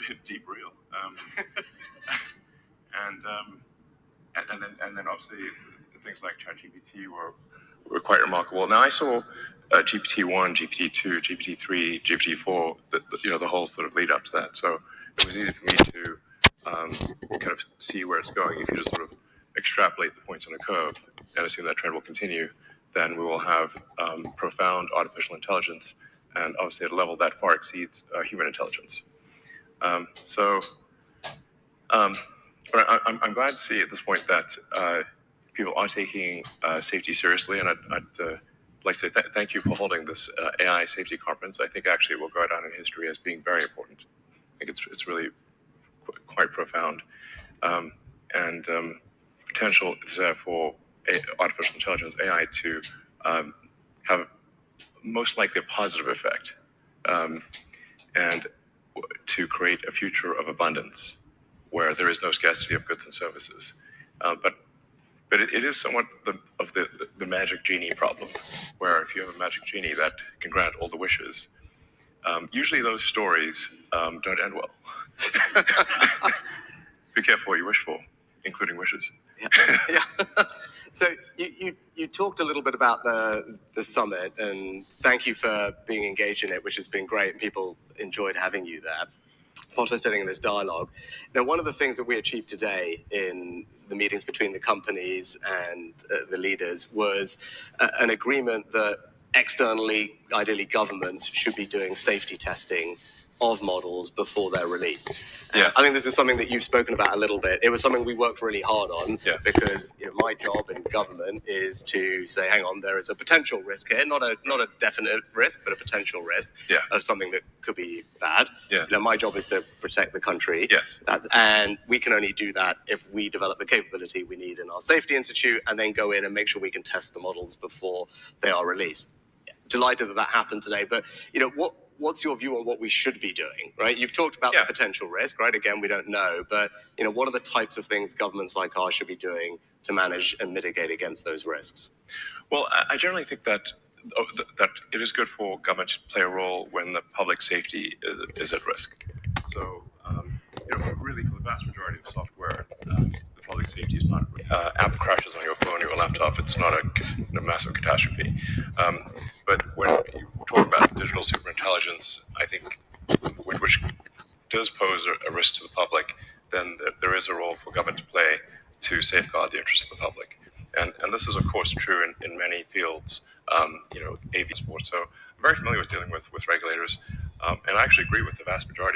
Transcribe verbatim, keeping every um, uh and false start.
deep real. Um, and, um, and and then and then obviously things like ChatGPT were were quite remarkable. Now I saw uh, G P T one, G P T two, G P T three, G P T four, the, the, you know, the whole sort of lead up to that. So it was easy for me to um, kind of see where it's going. If you just sort of extrapolate the points on a curve and assume that trend will continue, then we will have um, profound artificial intelligence, and obviously at a level that far exceeds uh, human intelligence. Um, so, um, but I, I'm, I'm glad to see at this point that uh, people are taking uh, safety seriously, and I'd, I'd uh, like to say th- thank you for holding this uh, A I safety conference. I think actually it will go down in history as being very important. I think it's it's really qu- quite profound, um, and um, potential is there for a- artificial intelligence A I to um, have most likely a positive effect, um, and w- to create a future of abundance where there is no scarcity of goods and services. Uh, but but it, it is somewhat the, of the, the magic genie problem, where if you have a magic genie that can grant all the wishes, um, usually those stories um, don't end well. Be careful what you wish for, including wishes. Yeah. yeah. So you, you, you talked a little bit about the the summit, and thank you for being engaged in it, which has been great. People enjoyed having you there, participating in this dialogue. Now, one of the things that we achieved today in the meetings between the companies and uh, the leaders was uh, an agreement that externally, ideally governments, should be doing safety testing of models before they're released. Yeah. Uh, I think this is something that you've spoken about a little bit. It was something we worked really hard on Yeah. because you know, my job in government is to say, hang on, there is a potential risk here, not a not a definite risk, but a potential risk Yeah. of something that could be bad. Yeah. You know, my job is to protect the country. Yes. That, and we can only do that if we develop the capability we need in our safety institute and then go in and make sure we can test the models before they are released. Delighted that that happened today, but you know what? What's your view on what we should be doing? Right, you've talked about Yeah. the potential risk. Right, again, we don't know, but you know, what are the types of things governments like ours should be doing to manage and mitigate against those risks? Well, I, I generally think that oh, th- that it is good for government to play a role when the public safety is, is at risk. So, um, you know, really, for the vast majority of software, um, the public safety is not. Uh, app crashes on your phone or your laptop. It's not a, a massive catastrophe. Um, but when you talk about digital superintelligence, I think which, which does pose a, a risk to the public, then th- there is a role for government to play to safeguard the interests of the public. And, and this is, of course, true in, in many fields, um, you know, A V sports. So I'm very familiar with dealing with, with regulators, um, and I actually agree with the vast majority.